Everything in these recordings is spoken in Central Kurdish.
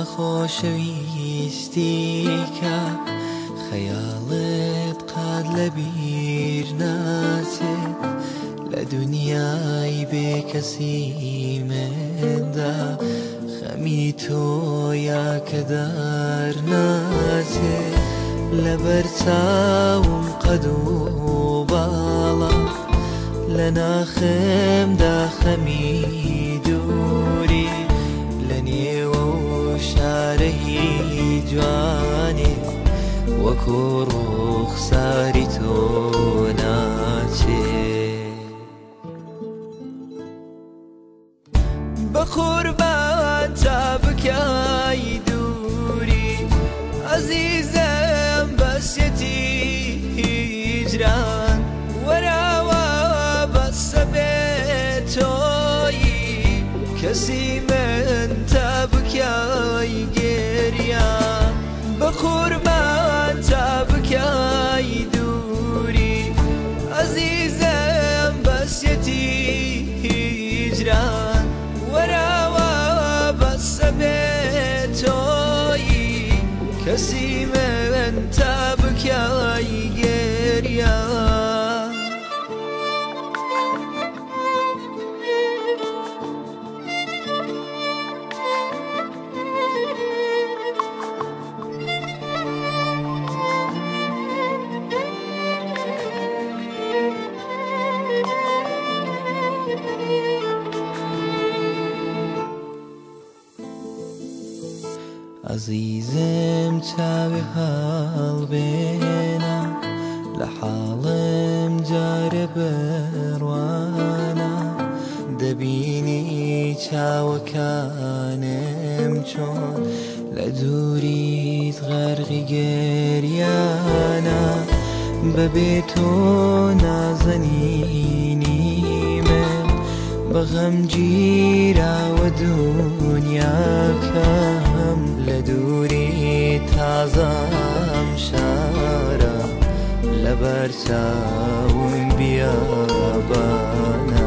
خۆشەویستی کە خەیاڵت قەت لەبیر ناچێت لە دنیای بێکەسی مندا خەمی تۆیە کە دەرناچێت لەبەر چاوم قەد و باڵە لە ناخمدا خەمی دووری لە نێوە و شارەی جوانێ وەکو ڕوخساری تۆ ناچێت بە قوربان تا بکای دووری عەزیزم بەسیەتی هیجران وەراوە بەسە بێت تۆیی کەسی من تا بکای گێریان بە قوربان تا بکای دووری عەزیزم بەسیەتی هیجران وەراوە بەسە بێت تۆیی کەسی من تا بکای گێریان عەزیزم چاوی هەڵبێنە لە حاڵم جارە بڕوانە دەبینی چاوەکانم چۆن لە دووریت غەرقی گێریانە بەبێ تۆ نازەنینی من بەغەم گیراوە دونیاکەم لە دووری تازەم شارە لەبەر چاوم بیابانە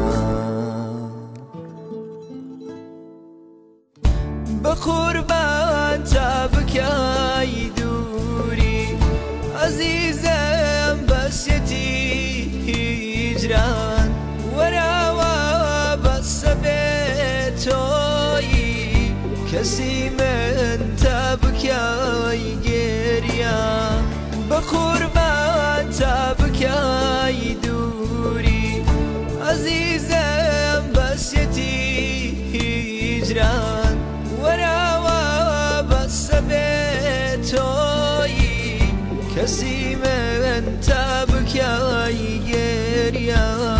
بە قوربان تا بکای دووری عەزیزم بەسیەتی هیجران وەراوە بەسە بێت تۆیی کەسی من تا بکای گێریان بە قوربان تا بکای دووری عەزیزم بەسیەتی هیجران وەراوە بەسە بێت تۆیی کەسی من تا بکای گێریان